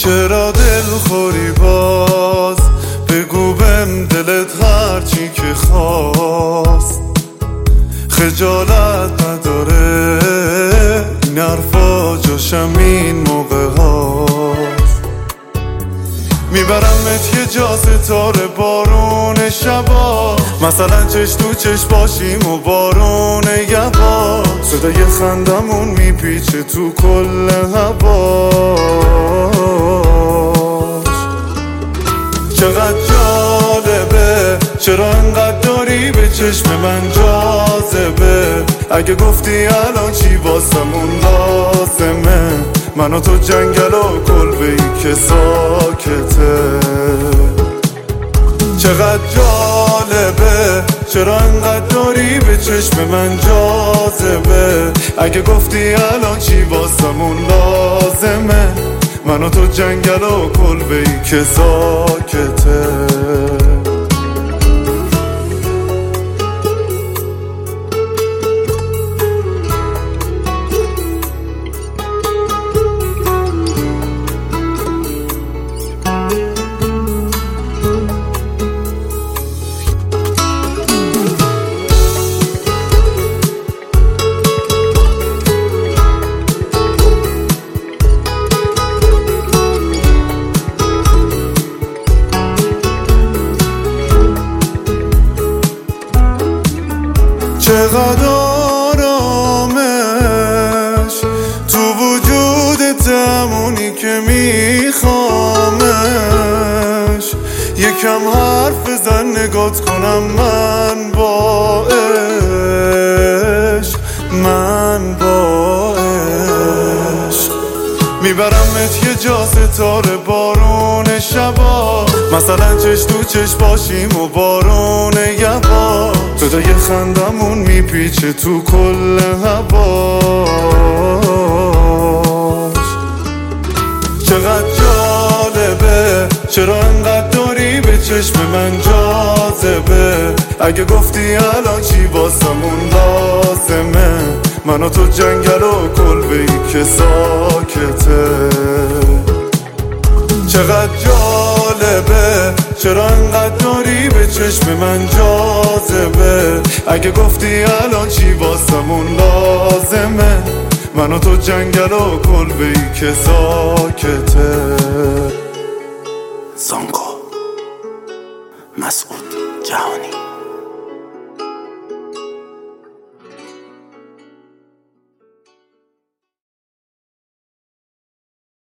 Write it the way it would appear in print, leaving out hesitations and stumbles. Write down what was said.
چرا دل خوری باز؟ بگو بهم دلت هرچی که خواست. خجالت نداره این حرفا جاشم این موقع هاست. میبرمت یه جا ستاره بارون شبا، مثلا چش تو چش باشیم و بارون یبا. صدای خندمون میپیچه تو کل هواش. چقدر جالبه چرا انقدر داری به چشم من جاذبه. اگه گفتی الان چی واسمون لازمه، من و تو جنگل و کلبه ای که ساکته. چقدر جالبه چرا انقدر داری به چشم من جاذبه. اگه گفتی الان چی واسمون لازمه، من و تو جنگل و کلبه ای که ساکته. چقدر آرامش تو وجودت، همونی که میخوامش. یکم حرف بزن نگات کنم من با عشق، من با عشق. میبرمت یه جا ستاره بارون شبا، مثلا چش تو چش باشیم و بارون یبا. صدای خندمون میپیچه تو کل هواش. چقدر جالبه چرا انقدر داری به چشم من جاذبه. اگه گفتی الان چی واسمون لازمه، من و تو جنگل و کلبه ای که ساکته. چقدر جالبه چرا انقدر داری به چشم من جاذبه. اگه گفتی الان چی واسمون لازمه، من و تو جنگل و کلبه ای که ساکته. زانکو مسعود جهانی.